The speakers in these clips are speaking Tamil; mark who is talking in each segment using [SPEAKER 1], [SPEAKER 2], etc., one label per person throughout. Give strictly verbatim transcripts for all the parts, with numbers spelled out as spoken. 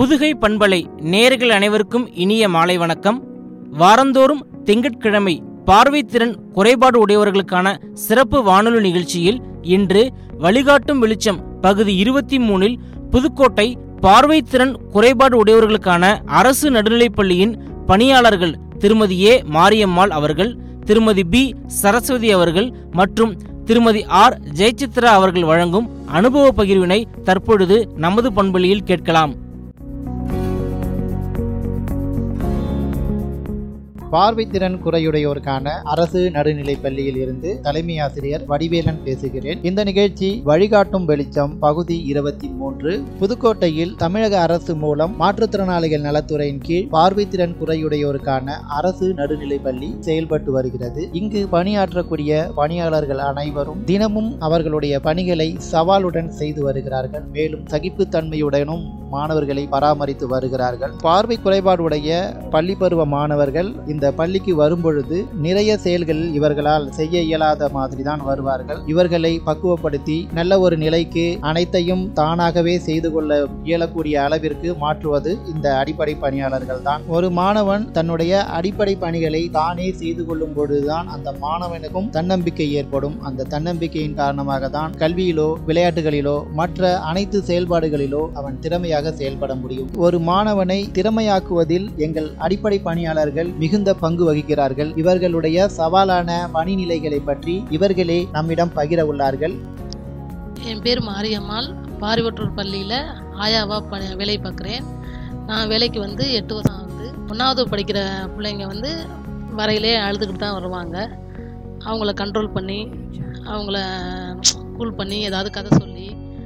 [SPEAKER 1] புதுகை பண்பலை நேயர்கள் அனைவருக்கும் இனிய மாலை வணக்கம். வாரந்தோறும் திங்கட்கிழமை பார்வைத்திறன் குறைபாடு உடையவர்களுக்கான சிறப்பு வானொலி நிகழ்ச்சியில் இன்று வழிகாட்டும் வெளிச்சம் பகுதி இருபத்தி மூணில் புதுக்கோட்டை பார்வைத்திறன் குறைபாடு உடையவர்களுக்கான அரசு நடுநிலைப்பள்ளியின் பணியாளர்கள் திருமதி ஏ மாரியம்மாள் அவர்கள், திருமதி பி சரஸ்வதி அவர்கள் மற்றும் திருமதி ஆர் ஜெயசித்ரா அவர்கள் வழங்கும் அனுபவ பகிர்வினை தற்பொழுது நமது பண்பலையில் கேட்கலாம்.
[SPEAKER 2] பார்வைத்திறன் குறையுடையோருக்கான அரசு நடுநிலைப் பள்ளியில் இருந்து தலைமை ஆசிரியர் வடிவேலன் பேசுகிறேன். இந்த நிகழ்ச்சி வழிகாட்டும் வெளிச்சம் பகுதி இருபத்தி மூன்று. புதுக்கோட்டையில் தமிழக அரசு மூலம் மாற்றுத்திறனாளிகள் நலத்துறையின் கீழ் பார்வைத்திறன் குறையுடையோருக்கான அரசு நடுநிலைப் பள்ளி செயல்பட்டு வருகிறது. இங்கு பணியாற்றக்கூடிய பணியாளர்கள் அனைவரும் தினமும் அவர்களுடைய பணிகளை சவாலுடன் செய்து வருகிறார்கள். மேலும் சகிப்புத்தன்மையுடனும் மாணவர்களை பராமரித்து வருகிறார்கள். பார்வை குறைபாடுடைய பள்ளி பருவ மாணவர்கள் இந்த பள்ளிக்கு வரும்பொழுது நிறைய செயல்கள் இவர்களால் செய்ய இயலாத மாதிரி தான் வருவார்கள். இவர்களை பக்குவப்படுத்தி நல்ல ஒரு நிலைக்கு அனைத்தையும் தானாகவே செய்து கொள்ள இயலக்கூடிய அளவிற்கு மாற்றுவது இந்த அடிப்படை பணியாளர்கள் தான். ஒரு மாணவன் தன்னுடைய அடிப்படை பணிகளை தானே செய்து கொள்ளும் பொழுதுதான் அந்த மாணவனுக்கும் தன்னம்பிக்கை ஏற்படும். அந்த தன்னம்பிக்கையின் காரணமாக தான் கல்வியிலோ விளையாட்டுகளிலோ மற்ற அனைத்து செயல்பாடுகளிலோ அவன் திறமையாக செயல்பட முடியும். ஒரு மாணவனை திறமையாக்குவதில் எங்கள் அடிப்படை பணியாளர்கள் மிகுந்த பங்கு வகிக்கிறார்கள். இவர்களுடைய சவாலான பணிநிலைகளை பற்றி இவர்களே நம்மிடம் பகிர உள்ளார்கள்.
[SPEAKER 3] என் பேர் மாரியம்மாள். பாரிவட்டூர் பள்ளியில் ஆயாவா வேலை பார்க்குறேன். நான் வேலைக்கு வந்து எட்டு வருஷம் ஆகுது. ஒன்றாவது படிக்கிற பிள்ளைங்க வந்து வரையிலே அழுதுகிட்டு தான் வருவாங்க. அவங்கள கண்ட்ரோல் பண்ணி அவங்கள கூல் பண்ணி ஏதாவது கதை சொல்லி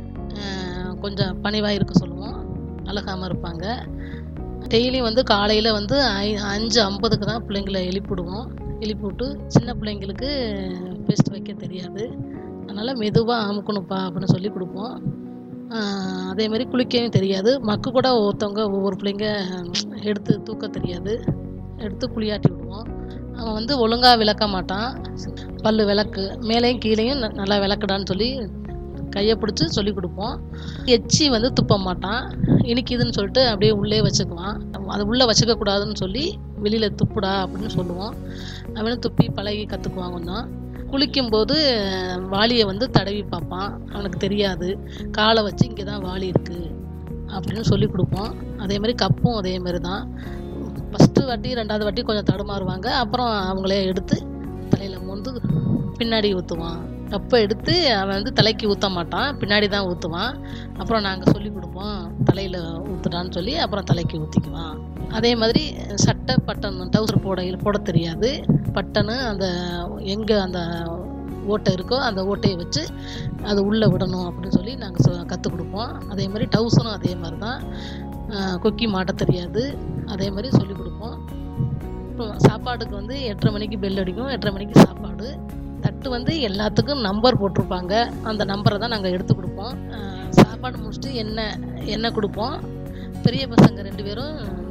[SPEAKER 3] கொஞ்சம் பணிவாக இருக்க சொல்லுவோம். அழகாமல் இருப்பாங்க. டெய்லியும் வந்து காலையில் வந்து ஐ அஞ்சு ஐம்பதுக்கு தான் பிள்ளைங்களை எழுப்பிவிடுவோம். எழுப்பிவிட்டு சின்ன பிள்ளைங்களுக்கு பெஸ்ட் வைக்க தெரியாது, அதனால் மெதுவாக அமுக்கணுப்பா அப்படின்னு சொல்லி கொடுப்போம். அதேமாதிரி குளிக்கவும் தெரியாது. மக்கு கூட ஒருத்தவங்க ஒவ்வொரு பிள்ளைங்க எடுத்து தூக்க தெரியாது, எடுத்து குளியாட்டி விடுவோம். அவன் வந்து ஒழுங்காக விளக்க மாட்டான். பல்லு விளக்கு மேலேயும் கீழேயும் நல்லா விளக்குடான்னு சொல்லி கையை பிடிச்சி சொல்லி கொடுப்போம். எச்சி வந்து துப்ப மாட்டான். இனிக்குதுன்னு சொல்லிட்டு அப்படியே உள்ளே வச்சுக்குவான். அது உள்ளே வச்சுக்க கூடாதுன்னு சொல்லி வெளியில் துப்புடா அப்படின்னு சொல்லுவோம். அவனும் துப்பி பழகி கற்றுக்குவான். கொஞ்சம் குளிக்கும்போது வாளியை வந்து தடவி பார்ப்பான். அவனுக்கு தெரியாது. காலை வச்சு இங்கே தான் வாளி இருக்குது அப்படின்னு சொல்லி கொடுப்போம். அதே மாதிரி கப்பும் அதே மாதிரி தான். ஃபஸ்ட்டு வாட்டி ரெண்டாவது வாட்டி கொஞ்சம் தடுமாறுவாங்க. அப்புறம் அவங்களே எடுத்து தலையில் மோந்து பின்னாடி ஊற்றுவான். கப்பை எடுத்து அவன் வந்து தலைக்கு ஊற்ற மாட்டான், பின்னாடி தான் ஊற்றுவான். அப்புறம் நாங்கள் சொல்லி கொடுப்போம் தலையில் ஊற்றுடான்னு சொல்லி அப்புறம் தலைக்கு ஊற்றிக்குவான். அதே மாதிரி சட்டை பட்டன் டவுசர் போட போட தெரியாது. பட்டனு அந்த எங்கே அந்த ஓட்டை இருக்கோ அந்த ஓட்டையை வச்சு அது உள்ளே விடணும் அப்படின்னு சொல்லி நாங்கள் சொ கற்றுக் கொடுப்போம். அதே மாதிரி டவுசரும் அதே மாதிரி தான். கொக்கி மாட்ட தெரியாது, அதே மாதிரி சொல்லி கொடுப்போம். அப்புறம் சாப்பாடுக்கு வந்து எட்டரை மணிக்கு பெல் அடிக்கும். எட்டரை மணிக்கு சாப்பாடு. தட்டு வந்து எல்லாத்துக்கும் நம்பர் போட்டிருப்பாங்க. அந்த நம்பரை தான் நாங்கள் எடுத்து கொடுப்போம். சாப்பாடு முடிச்சுட்டு எண்ணெய் எண்ணெய் கொடுப்போம். பெரிய பசங்க ரெண்டு பேரும்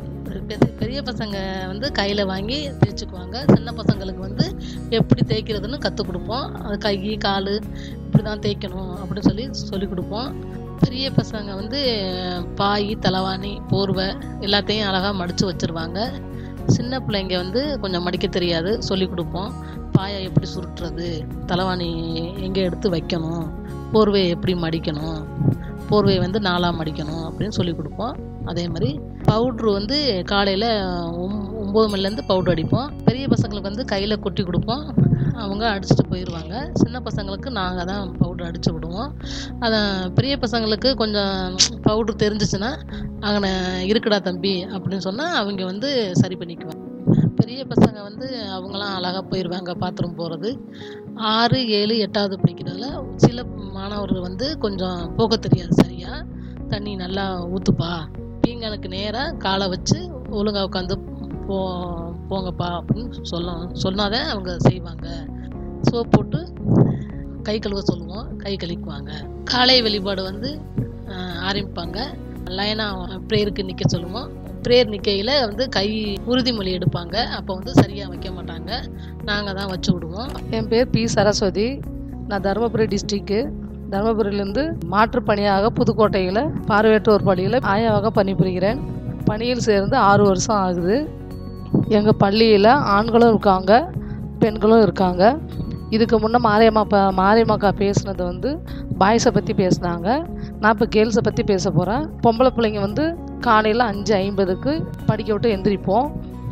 [SPEAKER 3] பெரிய பசங்க வந்து கையில் வாங்கி தேய்ச்சிக்குவாங்க. சின்ன பசங்களுக்கு வந்து எப்படி தேய்க்கிறதுன்னு கற்றுக் கொடுப்போம். அது கை கால் இப்படி தான் தேய்க்கணும் அப்படின்னு சொல்லி சொல்லி கொடுப்போம். பெரிய பசங்க வந்து பாய் தலைவாணி போர்வை எல்லாத்தையும் அழகாக மடித்து வச்சுருவாங்க. சின்ன பிள்ளைங்க வந்து கொஞ்சம் மடிக்க தெரியாது, சொல்லி கொடுப்போம். பாயை எப்படி சுருட்டுறது, தலைவாணி எங்கே எடுத்து வைக்கணும், போர்வையை எப்படி மடிக்கணும், போர்வையை வந்து நாலாக மடிக்கணும் அப்படின்னு சொல்லி கொடுப்போம். அதே மாதிரி பவுட்ரு வந்து காலையில் ஒம் ஒம்பது மணிலேருந்து பவுட்ரு அடிப்போம். பெரிய பசங்களுக்கு வந்து கையில் கொட்டி கொடுப்போம். அவங்க அடிச்சுட்டு போயிடுவாங்க. சின்ன பசங்களுக்கு நாங்கள் தான் பவுட்ரு அடித்து விடுவோம். அதை பெரிய பசங்களுக்கு கொஞ்சம் பவுட்ரு தெரிஞ்சிச்சுன்னா அங்கே இருக்குடா தம்பி அப்படின்னு சொன்னால் அவங்க வந்து சரி பண்ணிக்குவாங்க. பெரிய பசங்க வந்து அவங்களாம் அழகாக போயிடுவாங்க பாத்ரூம் போகிறது. ஆறு ஏழு எட்டாவது படிக்கிறதுல சில மாணவர்கள் வந்து கொஞ்சம் போக தெரியாது சரியாக. தண்ணி நல்லா ஊற்றுப்பா, பீங்கனுக்கு நேராக காலை வச்சு ஒழுங்காக உட்காந்து போ போங்கப்பா அப்படின்னு சொல்ல சொன்னாதான் அவங்க செய்வாங்க. சோப் போட்டு கை கழுவ சொல்லுவோம், கை கழுவிக்குவாங்க. காலை வழிபாடு வந்து ஆரம்பிப்பாங்க. லைனாக ப்ரேயருக்கு நிற்க சொல்லுவோம். ப்ரேயர் நிற்கையில் வந்து கை உறுதிமொழி எடுப்பாங்க. அப்போ வந்து சரியாக வைக்க மாட்டாங்க, நாங்கள் தான் வச்சு விடுவோம்.
[SPEAKER 4] என் பேர் பி சரஸ்வதி. நான் தருமபுரி டிஸ்ட்ரிக்கு
[SPEAKER 3] தருமபுரியிலேருந்து மாற்றுப்பணியாக புதுக்கோட்டையில் பார்வையற்றோர் பள்ளியில் ஆயாவாக பணிபுரிகிறேன். பணியில் சேர்ந்து ஆறு வருஷம் ஆகுது. எங்கள் பள்ளியில் ஆண்களும் இருக்காங்க, பெண்களும் இருக்காங்க. இதுக்கு முன்னே மாரியம்மா ப மாரியம்மாக்கா பேசுனது வந்து பாய்ஸை பற்றி பேசுனாங்க. நான் இப்போ கேர்ள்ஸை பற்றி பேச போகிறேன். பொம்பளை பிள்ளைங்க வந்து காலையில் அஞ்சு ஐம்பதுக்கு படிக்க விட்டு எந்திரிப்போம்.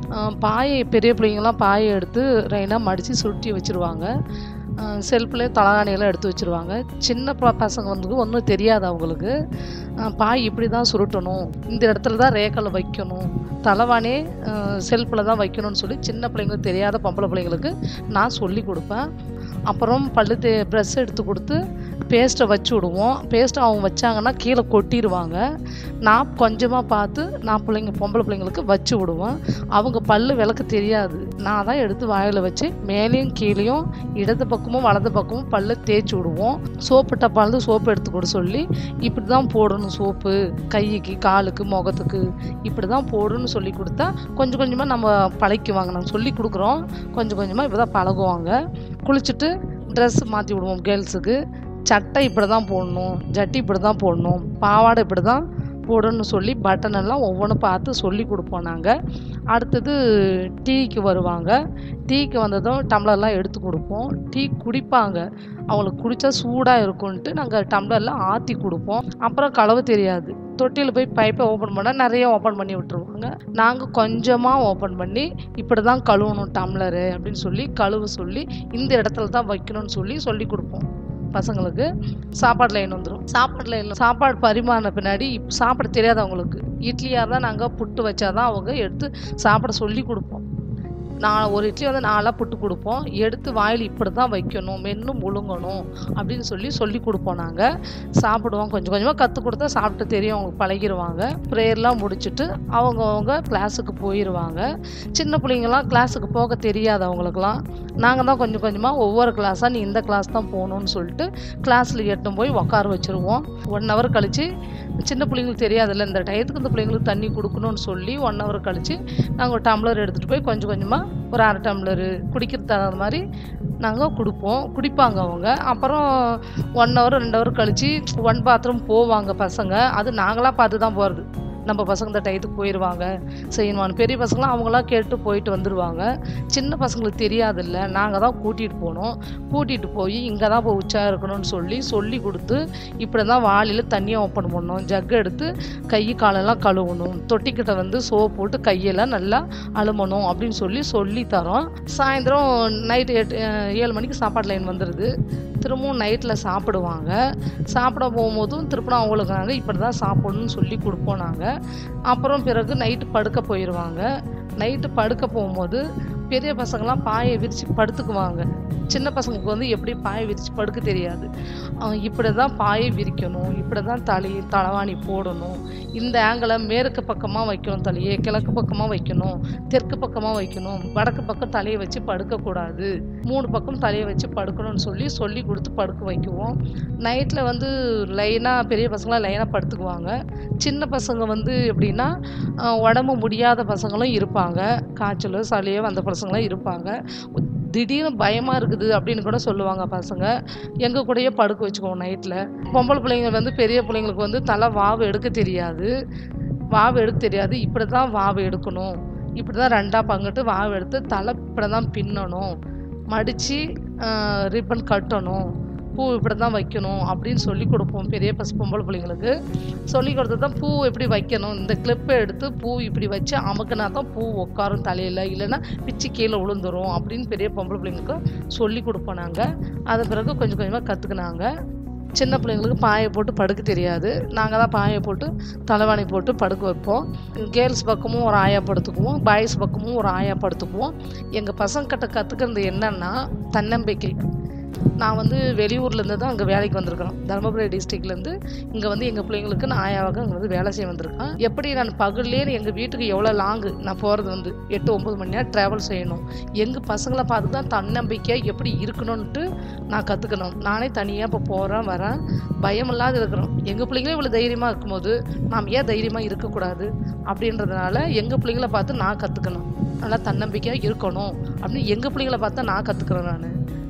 [SPEAKER 3] பாயை பெரிய பிள்ளைங்கள்லாம் பாயை எடுத்து ரெயினாக மடித்து சுருட்டி வச்சுருவாங்க. செல்ஃபில் தலகாணியெல்லாம் எடுத்து வச்சுருவாங்க. சின்ன ப பசங்க வந்து ஒன்றும் தெரியாது அவங்களுக்கு. பாய் இப்படி தான் சுருட்டணும், இந்த இடத்துல தான் ரேக்கலை வைக்கணும், தலைவானே செல்ஃபில் தான் வைக்கணும்னு சொல்லி சின்ன பிள்ளைங்களுக்கு தெரியாத பொம்பளை பிள்ளைங்களுக்கு நான் சொல்லி கொடுப்பேன். அப்புறம் பல்லு தே ப்ரெஷ் எடுத்து கொடுத்து பேஸ்ட்டை வச்சு விடுவோம். பேஸ்ட்டை அவங்க வச்சாங்கன்னா கீழே கொட்டிடுவாங்க. நான் கொஞ்சமாக பார்த்து நான் பிள்ளைங்க பொம்பளை பிள்ளைங்களுக்கு வச்சு விடுவேன். அவங்க பல்லு விளக்க தெரியாது. நான் தான் எடுத்து வாயில் வச்சு மேலேயும் கீழேயும் இடது பக்கமும் வலது பக்கமும் பல்ல தேய்ச்சி விடுவோம். சோப்பு டப்பாலது சோப்பு எடுத்து கொடு சொல்லி இப்படி தான் போடணும், சோப்பு கைக்கு காலுக்கு முகத்துக்கு இப்படி தான் போடணும்னு சொல்லி கொடுத்தா கொஞ்சம் கொஞ்சமாக நம்ம பழக்குவாங்க. நம்ம சொல்லி கொடுக்குறோம், கொஞ்சம் கொஞ்சமாக இப்படி தான் பழகுவாங்க. குளிச்சுட்டு ட்ரெஸ் மாற்றி விடுவோம். கேர்ள்ஸுக்கு சட்டை இப்படி தான் போடணும், ஜட்டி இப்படி தான் போடணும், பாவாடை இப்படி தான் போடணும்னு சொல்லி பட்டன் எல்லாம் ஒவ்வொன்றும் பார்த்து சொல்லி கொடுப்போம் நாங்கள். அடுத்தது டீக்கு வருவாங்க. டீக்கு வந்ததும் டம்ளர்லாம் எடுத்து கொடுப்போம். டீ குடிப்பாங்க. அவங்களுக்கு குடித்தா சூடாக இருக்கும்ன்ட்டு நாங்கள் டம்ளர்லாம் ஆற்றி கொடுப்போம். அப்புறம் கழுவ தெரியாது. தொட்டியில் போய் பைப்பை ஓப்பன் பண்ணால் நிறைய ஓப்பன் பண்ணி விட்டுருவாங்க. நாங்கள் கொஞ்சமாக ஓப்பன் பண்ணி இப்படி தான் கழுவணும் டம்ளரு அப்படின்னு சொல்லி கழுவ சொல்லி இந்த இடத்துல தான் வைக்கணும்னு சொல்லி சொல்லி கொடுப்போம். பசங்களுக்கு சாப்பாடு லைன் வந்துடும். சாப்பாடு லைனில் சாப்பாடு பரிமாறின பின்னாடி சாப்பிட தெரியாதவங்களுக்கு இட்லியாக இருந்தால் நாங்கள் புட்டு வச்சாதான் அவங்க எடுத்து சாப்பிட சொல்லி கொடுப்போம். நான் ஒரு இட்லி வந்து நாலாக புட்டு கொடுப்போம். எடுத்து வாயில் இப்படி தான் வைக்கணும், மென்று முழுங்கணும் அப்படின்னு சொல்லி சொல்லி கொடுப்போம். நாங்கள் சாப்பிடுவோம். கொஞ்சம் கொஞ்சமாக கற்றுக் கொடுத்தா சாப்பிட்டு தெரியும், அவங்க பழகிடுவாங்க. ப்ரேயர்லாம் முடிச்சுட்டு அவங்கவுங்க கிளாஸுக்கு போயிடுவாங்க. சின்ன பிள்ளைங்களாம் கிளாஸுக்கு போக தெரியாது அவங்களுக்குலாம். நாங்கள் தான் கொஞ்சம் கொஞ்சமாக ஒவ்வொரு கிளாஸாக நீ இந்த கிளாஸ் தான் போகணுன்னு சொல்லிட்டு கிளாஸில் எட்டும் போய் உட்கார வச்சுருவோம். ஒன் ஹவர் கழித்து சின்ன பிள்ளைங்களுக்கு தெரியாதுல்ல, இந்த டயத்துக்கு இந்த பிள்ளைங்களுக்கு தண்ணி கொடுக்கணும்னு சொல்லி ஒன் ஹவர் கழித்து நாங்கள் ஒரு டம்ளர் எடுத்துகிட்டு போய் கொஞ்சம் கொஞ்சமாக ஒரு அரை டம்ளரு குடிக்கிறது தகுந்த மாதிரி நாங்கள் கொடுப்போம். குடிப்பாங்க அவங்க. அப்புறம் ஒன் ஹவர் ரெண்டு ஹவர் கழித்து ஒன் பாத்ரூம் போவாங்க பசங்க. அது நாங்களாக பார்த்து தான் போகிறது. நம்ம பசங்க இந்த டயத்துக்கு போயிடுவாங்க செய்யணுவான்னு. பெரிய பசங்களாம் அவங்களாம் கேட்டு போயிட்டு வந்துடுவாங்க. சின்ன பசங்களுக்கு தெரியாதில்ல, நாங்கள் தான் கூட்டிகிட்டு போகணும். கூட்டிகிட்டு போய் இங்கே தான் போய் உச்சா இருக்கணும்னு சொல்லி சொல்லி கொடுத்து இப்படி தான் வாளியில் தண்ணியை ஓப்பன் பண்ணணும், ஜக்கு எடுத்து கை காலெல்லாம் கழுவணும், தொட்டிக்கிட்ட வந்து சோப்பு போட்டு கையெல்லாம் நல்லா அழுமணும் அப்படின்னு சொல்லி சொல்லி தரோம். சாயந்தரம் நைட்டு எட்டு ஏழு மணிக்கு சாப்பாடு லைன் வந்துடுது. திரும்பவும் நைட்டில் சாப்பிடுவாங்க. சாப்பிட போகும்போதும் திருப்பினா அவங்களுக்கு நாங்கள் இப்படி தான் சாப்பிடணும்னு சொல்லி கொடுப்போம் நாங்கள். அப்புறம் பிறகு நைட்டு படுக்க போயிடுவாங்க. நைட்டு படுக்க போகும்போது பெரிய பசங்களாம் பாயை விரித்து படுத்துக்குவாங்க. சின்ன பசங்களுக்கு வந்து எப்படி பாயை விரித்து படுக்க தெரியாது. இப்படி தான் பாயை விரிக்கணும், இப்படி தான் தலை தலைவாணி போடணும், இந்த ஆங்கிளை மேற்கு பக்கமாக வைக்கணும், தலையை கிழக்கு பக்கமாக வைக்கணும், தெற்கு பக்கமாக வைக்கணும், வடக்கு பக்கம் தலையை வச்சு படுக்கக்கூடாது, மூணு பக்கம் தலையை வச்சு படுக்கணும்னு சொல்லி சொல்லி கொடுத்து படுக்க வைக்குவோம். நைட்டில் வந்து லைனாக பெரிய பசங்களாம் லைனாக படுத்துக்குவாங்க. சின்ன பசங்க வந்து எப்படின்னா உடம்பு முடியாத பசங்களும் இருப்பாங்க, காய்ச்சல் சளியோ அந்த பசங்களாம் இருப்பாங்க. திடீர்னு பயமாக இருக்குது அப்படின்னு கூட சொல்லுவாங்க பசங்க. எங்கள் கூடயே படுக்க வச்சுக்குவோம் நைட்டில். பொம்பளை பிள்ளைங்க வந்து பெரிய பிள்ளைங்களுக்கு வந்து தலை வாவு எடுக்க தெரியாது. வாவு எடுக்க தெரியாது. இப்படி தான் வாவு எடுக்கணும், இப்படி தான் ரெண்டாக பங்கிட்டு வாவு எடுத்து தலை இப்படி தான் பின்னணும், மடித்து ரிப்பன் கட்டணும், பூ இப்படி தான் வைக்கணும் அப்படின்னு சொல்லி கொடுப்போம். பெரிய பசு பொம்பளை பிள்ளைங்களுக்கு சொல்லி கொடுத்து தான் பூ எப்படி வைக்கணும், இந்த கிளிப்பை எடுத்து பூ இப்படி வச்சு அமுக்குனா தான் பூ உட்காரும் தலையில், இல்லைன்னா பிச்சு கீழே விழுந்துரும் அப்படின்னு பெரிய பொம்பளை பிள்ளைங்களுக்கு சொல்லி கொடுப்போம் நாங்கள். அது பிறகு கொஞ்சம் கொஞ்சமாக கற்றுக்குனாங்க. சின்ன பிள்ளைங்களுக்கு பாயை போட்டு படுக்க தெரியாது. நாங்கள் தான் பாயை போட்டு தலைவாணி போட்டு படுக்க வைப்போம். கேர்ள்ஸ் பக்கமும் ஒரு ஆயா படுத்துக்குவோம், பாய்ஸ் பக்கமும் ஒரு ஆயா படுத்துக்குவோம். எங்கள் பசங்கிட்ட கற்றுக்கிறது என்னன்னா தன்னம்பிக்கை. நான் வந்து வெளியூர்லேருந்து தான் அங்கே வேலைக்கு வந்திருக்கிறோம். தருமபுரி டிஸ்ட்ரிக்ட்லேருந்து இங்கே வந்து எங்கள் பிள்ளைங்களுக்கு நான் ஆயாவாக அங்கே வந்து வேலை செய்ய வந்திருக்கேன். எப்படி நான் பகல்லேயே எங்கள் வீட்டுக்கு எவ்வளோ லாங்கு நான் போகிறது வந்து எட்டு ஒம்பது மணி நேரம் ட்ராவல் செய்யணும். எங்கள் பசங்களை பார்த்து தான் தன்னம்பிக்கையாக எப்படி இருக்கணும்ன்ட்டு நான் கற்றுக்கணும். நானே தனியாக இப்போ போகிறேன் வரேன், பயம் இல்லாத இருக்கிறோம். எங்கள் பிள்ளைங்களே இவ்வளோ தைரியமாக இருக்கும்போது நாம் ஏன் தைரியமாக இருக்கக்கூடாது அப்படின்றதுனால எங்கள் பிள்ளைங்களை பார்த்து நான் கற்றுக்கணும். நல்லா தன்னம்பிக்கையாக இருக்கணும் அப்படின்னு எங்கள் பிள்ளைங்களை பார்த்து நான் கற்றுக்குறேன். நான்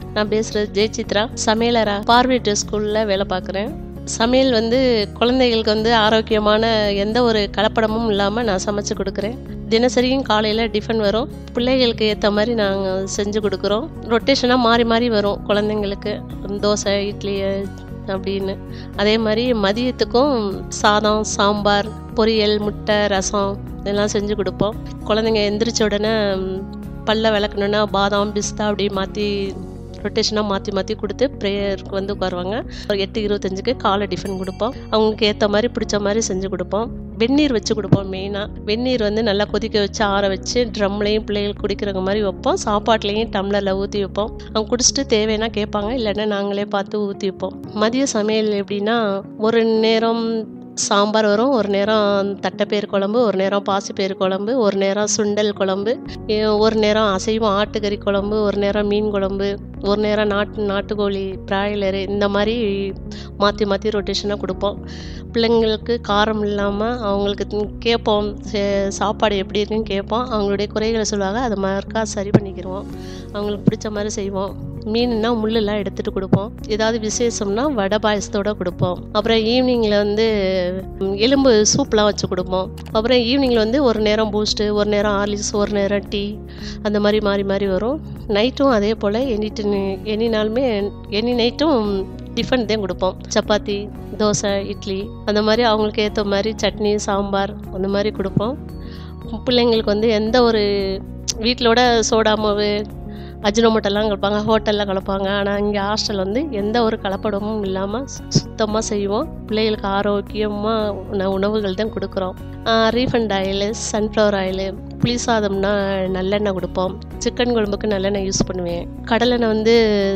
[SPEAKER 4] நான் பேசுகிறது ஜெயசித்ரா, சமையலரா பார்வையற்ற ஸ்கூலில் வேலை பார்க்குறேன். சமையல் வந்து குழந்தைகளுக்கு வந்து ஆரோக்கியமான எந்த ஒரு கலப்படமும் இல்லாமல் நான் சமைச்சு கொடுக்குறேன். தினசரியும் காலையில் டிஃபன் வரும், பிள்ளைகளுக்கு ஏற்ற மாதிரி நாங்கள் செஞ்சு கொடுக்குறோம். ரொட்டேஷனாக மாறி மாறி வரும் குழந்தைங்களுக்கு, தோசை இட்லி அப்படின்னு. அதே மாதிரி மதியத்துக்கும் சாதம், சாம்பார், பொரியல், முட்டை, ரசம் இதெல்லாம் செஞ்சு கொடுப்போம். குழந்தைங்க எந்திரிச்ச உடனே பல்ல விளக்கணுன்னா பாதாம், பிஸ்தா அப்படி மாற்றி ரொட்டேஷனாக மாற்றி மாற்றி கொடுத்து ப்ரேயருக்கு வந்து உட்காருவாங்க. ஒரு எட்டு இருபத்தஞ்சுக்கு காலை டிஃபன் கொடுப்போம். அவங்களுக்கு ஏற்ற மாதிரி பிடிச்ச மாதிரி செஞ்சு கொடுப்போம். வெந்நீர் வச்சு கொடுப்போம். மெயினாக வெந்நீர் வந்து நல்லா கொதிக்க வச்சு ஆற வச்சு ட்ரம்லையும் பிள்ளைகள் குடிக்கிற மாதிரி வைப்போம். சாப்பாட்லேயும் டம்ளரில் ஊற்றி வைப்போம். அவங்க குடிச்சிட்டு தேவைன்னா கேட்பாங்க, இல்லைன்னா நாங்களே பார்த்து ஊற்றி வைப்போம். மதிய சமையல் எப்படின்னா, ஒரு நேரம் சாம்பார் வரும், ஒரு நேரம் தட்டைப்பயிறு குழம்பு, ஒரு நேரம் பாசிப்பயிறு குழம்பு, ஒரு நேரம் சுண்டல் குழம்பு, ஒரு நேரம் அசைவம் ஆட்டுக்கறி குழம்பு, ஒரு நேரம் மீன் குழம்பு, ஒரு நேரம் நாட்டு நாட்டுக்கோழி பிராய்லரு, இந்த மாதிரி மாற்றி மாற்றி ரொட்டேஷனாக கொடுப்போம். பிள்ளைங்களுக்கு காரம் இல்லாமல் அவங்களுக்கு கேட்போம், சாப்பாடு எப்படி இருக்குன்னு கேட்போம். அவங்களுடைய குறைகளை சொல்லுவாங்க, அதை மறுக்கா சரி பண்ணிக்கிடுவோம். அவங்களுக்கு பிடிச்ச மாதிரி செய்வோம். மீனுன்னா முள்ளெல்லாம் எடுத்துகிட்டு கொடுப்போம். ஏதாவது விசேஷம்னா வடை பாயசத்தோடு கொடுப்போம். அப்புறம் ஈவினிங்கில் வந்து எலும்பு சூப்லாம் வச்சு கொடுப்போம். அப்புறம் ஈவினிங்கில் வந்து ஒரு நேரம் பூஸ்ட்டு, ஒரு நேரம் ஹார்லிக்ஸ், ஒரு நேரம் டீ, அந்த மாதிரி மாறி மாறி வரும். நைட்டும் அதே போல் எனி எனி நாளுமே எனி நைட்டும் டிஃபன் தான் கொடுப்போம். சப்பாத்தி, தோசை, இட்லி, அந்த மாதிரி அவங்களுக்கு ஏற்ற மாதிரி சட்னி, சாம்பார் அந்த மாதிரி கொடுப்போம். பிள்ளைங்களுக்கு வந்து எந்த ஒரு வீட்டிலோட சோடா மாவு, அஜினோமோட்டெல்லாம் கலப்பாங்க, ஹோட்டலில் கலப்பாங்க. ஆனால் இங்கே ஹாஸ்டல் வந்து எந்த ஒரு கலப்படமும் இல்லாமல் சுத்தமாக செய்வோம். பிள்ளைகளுக்கு ஆரோக்கியமாக உணவுகள் தான் கொடுக்குறோம். ரீஃபண்ட் ஆயிலு, சன்ஃப்ளவர் ஆயிலு, புளி சாதம்னா நல்லெண்ணெய் கொடுப்போம். சிக்கன் குழம்புக்கு நல்லெண்ணெய் யூஸ் பண்ணுவேன். கடலெண்ணெய் வந்து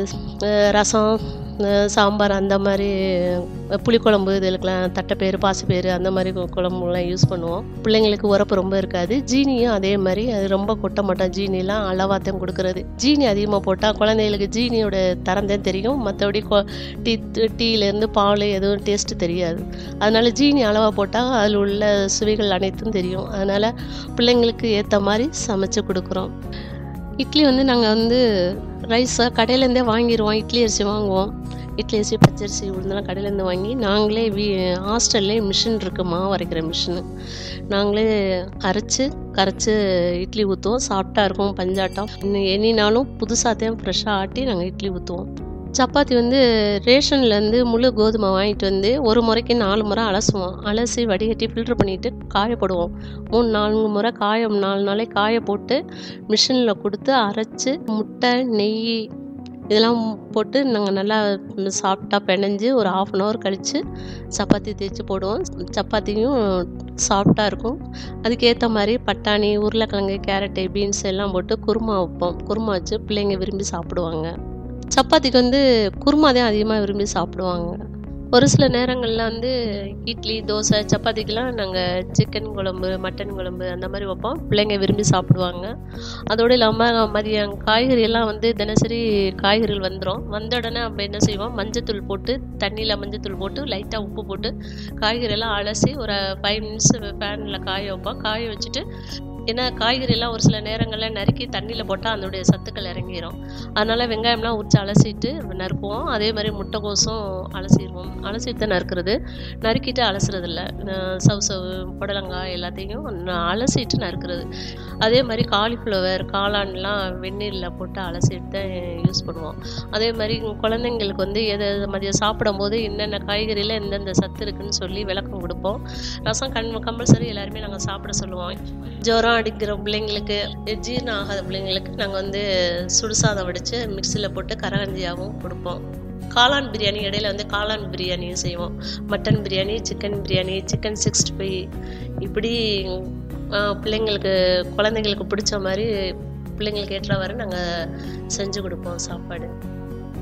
[SPEAKER 4] ரசம், சாம்பார், அந்த மாதிரி புளிக்குழம்பு, இதுக்கெலாம் தட்டைப்பயிறு, பாசிப்பயிறு அந்த மாதிரி குழம்புலாம் யூஸ் பண்ணுவோம். பிள்ளைங்களுக்கு உரப்பு ரொம்ப இருக்காது. ஜீனியும் அதே மாதிரி, அது ரொம்ப கொட்ட மாட்டோம். ஜீனிலாம் அளவாத்தான் கொடுக்குறது. ஜீனி அதிகமாக போட்டால் குழந்தைகளுக்கு ஜீனியோட தரம் தான் தெரியும், மற்றபடி டீ டீலேருந்து பால் எதுவும் டேஸ்ட்டு தெரியாது. அதனால் ஜீனி அளவாக போட்டால் அதில் உள்ள சுவைகள் அனைத்தும் தெரியும். அதனால் பிள்ளைங்களுக்கு ஏற்ற மாதிரி சமைச்சு கொடுக்குறோம். இட்லி வந்து நாங்கள் வந்து ரைஸாக கடையிலேருந்தே வாங்கிடுவோம். இட்லி அரிசி வாங்குவோம். இட்லி அரிசி, பச்சரிசி, உளுந்தெல்லாம் கடையிலேருந்து வாங்கி நாங்களே வீ ஹாஸ்டல்லே மிஷின் இருக்குது, மாவு அரைக்கிற மிஷினு. நாங்களே அரைச்சி கரைச்சி இட்லி ஊற்றுவோம். சாஃப்டாக இருக்கும், பஞ்சாட்டம். இன்னும் எண்ணினாலும் புதுசாகத்தான் ஃப்ரெஷ்ஷாக ஆட்டி நாங்கள் இட்லி ஊற்றுவோம். சப்பாத்தி வந்து ரேஷன்லேருந்து முழு கோதுமை வாங்கிட்டு வந்து ஒரு முறைக்கு நாலு முறை அலசுவோம். அலசி வடிகட்டி ஃபில்ட்ரு பண்ணிவிட்டு காயப்படுவோம். மூணு நான்கு முறை காய நாலு நாளே காய போட்டு மிஷினில் கொடுத்து அரைச்சி முட்டை, நெய் இதெல்லாம் போட்டு நாங்கள் நல்லா சாஃப்டாக பிணைஞ்சு ஒரு ஆஃப் அன் ஹவர் கழித்து சப்பாத்தி தேய்ச்சி போடுவோம். சப்பாத்தியும் சாஃப்டாக இருக்கும். அதுக்கேற்ற மாதிரி பட்டாணி, உருளைக்கிழங்கு, கேரட்டு, பீன்ஸ் எல்லாம் போட்டு குருமா வைப்போம். குருமா வச்சு பிள்ளைங்க விரும்பி சாப்பிடுவாங்க. சப்பாத்திக்கு வந்து குருமா தான் அதிகமாக விரும்பி சாப்பிடுவாங்க. ஒரு சில நேரங்களில் வந்து இட்லி, தோசை, சப்பாத்திக்கெலாம் நாங்கள் சிக்கன் குழம்பு, மட்டன் குழம்பு அந்த மாதிரி வைப்போம். பிள்ளைங்க விரும்பி சாப்பிடுவாங்க. அதோடு இல்லாமல் மதியம் காய்கறியெல்லாம் வந்து தினசரி காய்கறிகள் வந்துடும். வந்த உடனே நம்ம என்ன செய்வோம், மஞ்சத்தூள் போட்டு, தண்ணியில் மஞ்சத்தூள் போட்டு லைட்டாக உப்பு போட்டு காய்கறியெல்லாம் அலசி ஒரு ஃபைவ் மினிட்ஸ் ஃபேனில் காய வைப்போம். காய வச்சுட்டு, ஏன்னா காய்கறியெல்லாம் ஒரு சில நேரங்களில் நறுக்கி தண்ணியில் போட்டால் அதனுடைய சத்துக்கள் இறங்கிடும். அதனால் வெங்காயம்லாம் உரிச்சு அலசிட்டு நறுக்குவோம். அதே மாதிரி முட்டைக்கோசும் அலசிடுவோம். அலசிட்டு நறுக்கிறது, நறுக்கிட்டு அலசுறதில்ல. சவு சவு புடலங்காய் எல்லாத்தையும் அலசிட்டு நறுக்கிறது. அதே மாதிரி காலிஃப்ளவர், காளான்லாம் வெந்நீரில் போட்டு அலசிட்டு தான் யூஸ் பண்ணுவோம். அதே மாதிரி குழந்தைங்களுக்கு வந்து எதை மதியம் சாப்பிடும்போது என்னென்ன காய்கறியில் எந்தெந்த சத்து இருக்குதுன்னு சொல்லி விளக்கம் கொடுப்போம். ரசம் கண் கம்பல்சரி எல்லாருமே நாங்கள் சாப்பிட சொல்லுவோம். ஜுரம் அடிக்கிற பிள்ளைங்களுக்கு, ஜீரணம் ஆகாத பிள்ளைங்களுக்கு நாங்கள் வந்து சுடுசாதம் வடித்து மிக்சியில் போட்டு கரகஞ்சியாகவும் கொடுப்போம். காளான் பிரியாணி, இடையில வந்து காளான் பிரியாணியும் செய்வோம். Mutton biryani, chicken biryani, chicken sixty five, இப்படி பிள்ளைங்களுக்கு குழந்தைங்களுக்கு பிடிச்ச மாதிரி பிள்ளைங்களுக்கு ஏற்றவாறு நாங்கள் செஞ்சு கொடுப்போம் சாப்பாடு.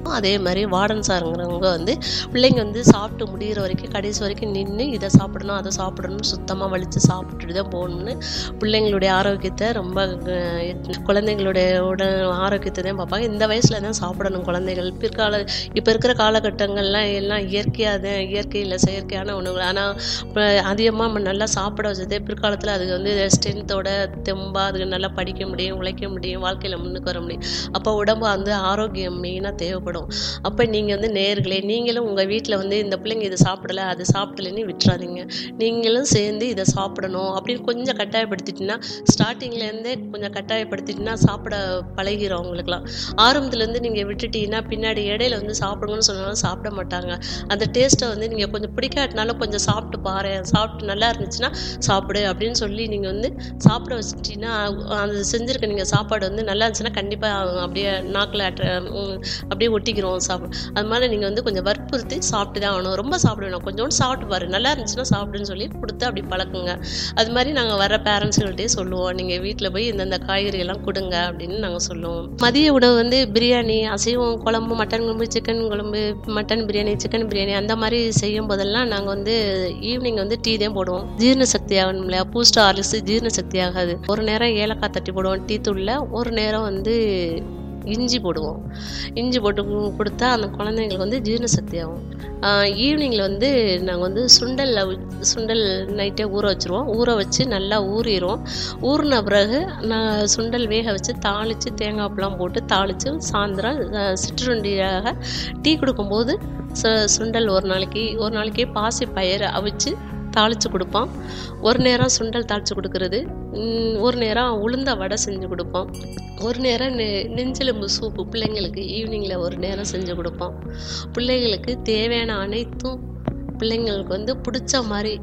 [SPEAKER 4] அதே மாதிரி வார்டன் சாருங்கிறவங்க வந்து பிள்ளைங்க வந்து சாப்பிட்டு முடிகிற வரைக்கும் கடைசி வரைக்கும் நின்று இதை சாப்பிடணும் அதை சாப்பிடணும் சுத்தமாக வலித்து சாப்பிட்டுட்டு தான் போகணும்னு பிள்ளைங்களுடைய ஆரோக்கியத்தை ரொம்ப குழந்தைங்களுடைய உடல் ஆரோக்கியத்தை தான் பார்ப்பாங்க. இந்த வயசில் தான் சாப்பிடணும் குழந்தைகள். பிற்கால இப்போ இருக்கிற காலகட்டங்கள்லாம் எல்லாம் இயற்கையாக தான், இயற்கையில் செயற்கையான உணவுகள். ஆனால் இப்போ அதிகமாக நல்லா சாப்பிட வச்சதே பிற்காலத்தில் அதுக்கு வந்து ஸ்ட்ரென்த்தோட தெம்பாக அதுக்கு நல்லா படிக்க முடியும், உழைக்க முடியும், வாழ்க்கையில் முன்னுக்கு வர முடியும். அப்போ உடம்பு வந்து ஆரோக்கியம் மெயினாக தேவைப்படும். அப்போ நீங்கள் வந்து நேயர்களே, நீங்களும் உங்கள் வீட்டில் வந்து இந்த பிள்ளைங்க இதை சாப்பிடலை அது சாப்பிடலைன்னு விட்டுறாதீங்க. நீங்களும் சேர்ந்து இதை சாப்பிடணும் அப்படின்னு கொஞ்சம் கட்டாயப்படுத்திட்டிங்கன்னா, ஸ்டார்டிங்லேருந்தே கொஞ்சம் கட்டாயப்படுத்திட்டிங்கன்னா சாப்பிட பழகிறோம். அவங்களுக்குலாம் ஆரம்பத்துலேருந்து நீங்கள் விட்டுட்டீங்கன்னா பின்னாடி இடையில வந்து சாப்பிடுங்கன்னு சொன்னாலும் சாப்பிட மாட்டாங்க. அந்த டேஸ்ட்டை வந்து நீங்கள் கொஞ்சம் பிடிக்காட்டினாலும் கொஞ்சம் சாப்பிட்டு பாரு, சாப்பிட்டு நல்லா இருந்துச்சுன்னா சாப்பிடு அப்படின்னு சொல்லி நீங்கள் வந்து சாப்பிட வச்சுட்டிங்கன்னா அது செஞ்சுருக்க நீங்கள் சாப்பாடு வந்து நல்லா இருந்துச்சுன்னா கண்டிப்பாக அப்படியே நாக்கில் அப்படியே ஒட்டிக்கிறோம் சாப்பிடு. அது மாதிரி நீங்கள் வந்து கொஞ்சம் வற்புறுத்தி சாப்பிட்டு தான் ஆகணும். ரொம்ப சாப்பிட வேணும், கொஞ்சோண்டு சாப்பிட்டு பாரு, நல்லா இருந்துச்சுன்னா சாப்பிடுன்னு சொல்லி கொடுத்து அப்படி பழக்குங்க. அது மாதிரி நாங்கள் வர பேரண்ட்ஸுகள்கிட்டே சொல்லுவோம், நீங்கள் வீட்டில் போய் இந்தந்த காய்கறிகள்லாம் கொடுங்க அப்படின்னு நாங்கள் சொல்லுவோம். மதிய உணவு வந்து பிரியாணி, அசைவம் குழம்பு, மட்டன் குழம்பு, சிக்கன் குழம்பு, மட்டன் பிரியாணி, சிக்கன் பிரியாணி அந்த மாதிரி செய்யும் போதெல்லாம் நாங்கள் வந்து ஈவினிங் வந்து டீ தான் போடுவோம். ஜீரண சக்தி ஆகணும் இல்லையா, பூஸ்ட் ஹார்லிக்ஸ் ஜீரண சக்தி ஆகாது. ஒரு நேரம் ஏலக்காய் தட்டி போடுவோம் டீ தூளில், ஒரு நேரம் வந்து இஞ்சி போடுவோம். இஞ்சி போட்டு கொடுத்தா அந்த குழந்தைங்களுக்கு வந்து ஜீரண சக்தி ஆகும். ஈவினிங்கில் வந்து நாங்கள் வந்து சுண்டல் சுண்டல் நைட்டே ஊற வச்சுருவோம். ஊற வச்சு நல்லா ஊறிடுவோம். ஊறின பிறகு நான் சுண்டல் வேக வச்சு தாளித்து தேங்காய்ப்பெலாம் போட்டு தாளித்து சாயந்தரம் சிற்றுண்டியாக டீ கொடுக்கும்போது சு சுண்டல் ஒரு நாளைக்கு ஒரு நாளைக்கு பாசி பயிரை அவிச்சு தாளித்து கொடுப்போம். ஒரு நேரம் சுண்டல் தாளித்து கொடுக்கறது, ஒரு நேரம் உளுந்த வடை செஞ்சு கொடுப்போம். ஒரு நேரம் நெ நெஞ்செலும்பு சூப்பு பிள்ளைங்களுக்கு ஈவினிங்கில் ஒரு நேரம் செஞ்சு கொடுப்போம். பிள்ளைங்களுக்கு தேவையான அனைத்தும் பிள்ளைங்களுக்கு வந்து பிடிச்ச மாதிரி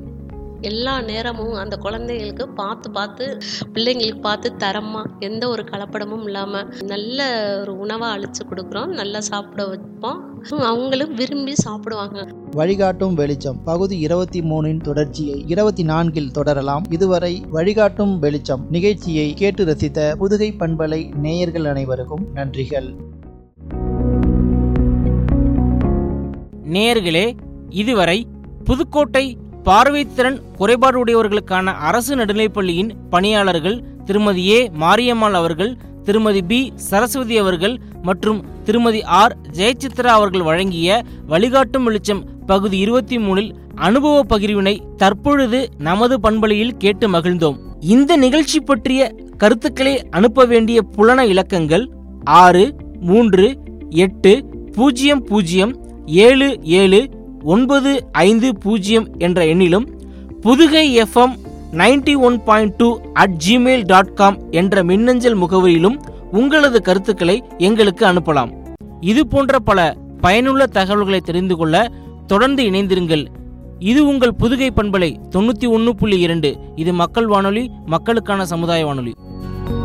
[SPEAKER 4] எல்லா நேரமும் அந்த குழந்தைங்களுக்கு பார்த்து பார்த்து பிள்ளைங்களுக்கு பார்த்து தரமாக எந்த ஒரு கலப்படமும் இல்லாமல் நல்ல ஒரு உணவாக அழித்து கொடுக்குறோம். நல்லா சாப்பிட வைப்போம். அவங்களும் விரும்பி சாப்பிடுவாங்க.
[SPEAKER 2] வழிகாட்டும் வெளிச்சம் பகுதி இருபத்தி மூணின் தொடர்ச்சியை இருபத்தி நான்கில் தொடரலாம். இதுவரை வழிகாட்டும் வெளிச்சம் நிகழ்ச்சியை கேட்டு ரசித்த புதுகை பண்பலை நேயர்கள் அனைவருக்கும் நன்றிகள்.
[SPEAKER 1] நேயர்களே, இதுவரை புதுக்கோட்டை பார்வைத்திறன் குறைபாடு உடையவர்களுக்கான அரசு நடுநிலைப்பள்ளியின் பணியாளர்கள் திருமதி ஏ மாரியம்மாள் அவர்கள், திருமதி பி சரஸ்வதி அவர்கள் மற்றும் திருமதி ஆர் ஜெயசித்ரா அவர்கள் வழங்கிய வழிகாட்டும் வெளிச்சம் பகுதி இருபத்தி மூணில் அனுபவ பகிர்வினை தற்பொழுது நமது பண்பலையில் கேட்டு மகிழ்ந்தோம். இந்த நிகழ்ச்சி பற்றிய கருத்துக்களை அனுப்ப வேண்டிய புலன இலக்கங்கள் ஆறு மூன்று எட்டு பூஜ்ஜியம் பூஜ்ஜியம் ஏழு ஏழு ஒன்பது ஐந்து பூஜ்ஜியம் என்ற எண்ணிலும் Pudugai FM ninety one point two at Gmail dot com என்ற மின்னஞ்சல் முகவரியிலும் உங்களது கருத்துக்களை எங்களுக்கு அனுப்பலாம். இது போன்ற பல பயனுள்ள தகவல்களை தெரிந்து கொள்ள தொடர்ந்து இணைந்திருங்கள். இது உங்கள் புதுகை பண்பலை தொண்ணூற்றி ஒன்று புள்ளி இரண்டு. இது மக்கள் வானொலி, மக்களுக்கான சமுதாய வானொலி.